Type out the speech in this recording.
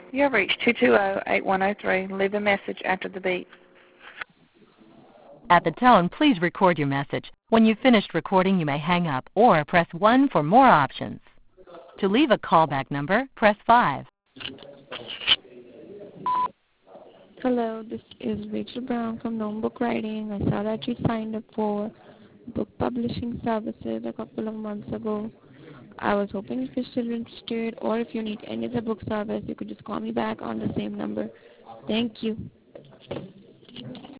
You have reached 220-8103. Leave a message after the beep. At the tone, please record your message. When you've finished recording, you may hang up or press 1 for more options. To leave a callback number, press 5. Hello, this is Rachel Brown from Gnome Book Writing. I saw that you signed up for book publishing services a couple of months ago. I was hoping if you're still interested, or if you need any other book service, you could just call me back on the same number. Thank you.